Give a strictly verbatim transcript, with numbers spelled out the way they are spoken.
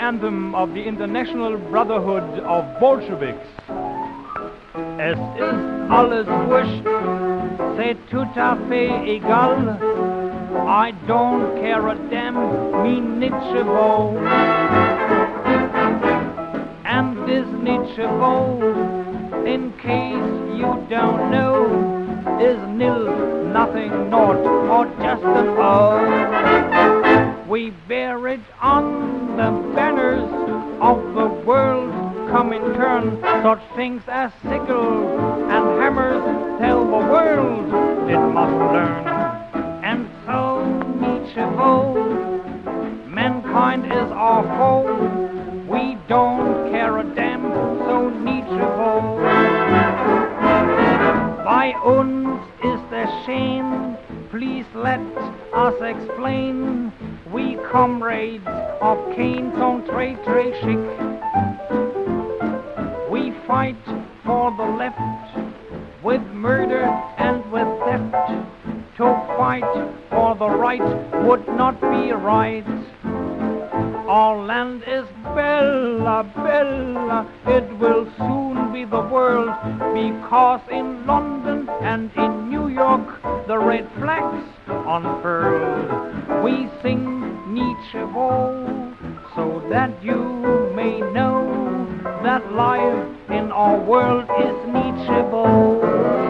anthem of the International Brotherhood of Bolsheviks. Es ist alles wurscht, c'est tout à fait égal. I don't care a damn, me nichevo. And this nichevo, in case you don't know, is nil, nothing, naught, or just an O. We bear it on the banners of the world come in turn. Such things as sickles and hammers tell the world it must learn. And so, nichevo, mankind is our foe. We don't care a damn, so nichevo. Bei uns ist erschienen, please let us explain. We comrades of Cain song trade trade chic. We fight for the left with murder and with theft. To fight for the right would not be right. Our land is bella, bella, it will soon be the world, because in London and in New York the red flags unfurled. We sing nichevo so that you may know that life in our world is nichevo.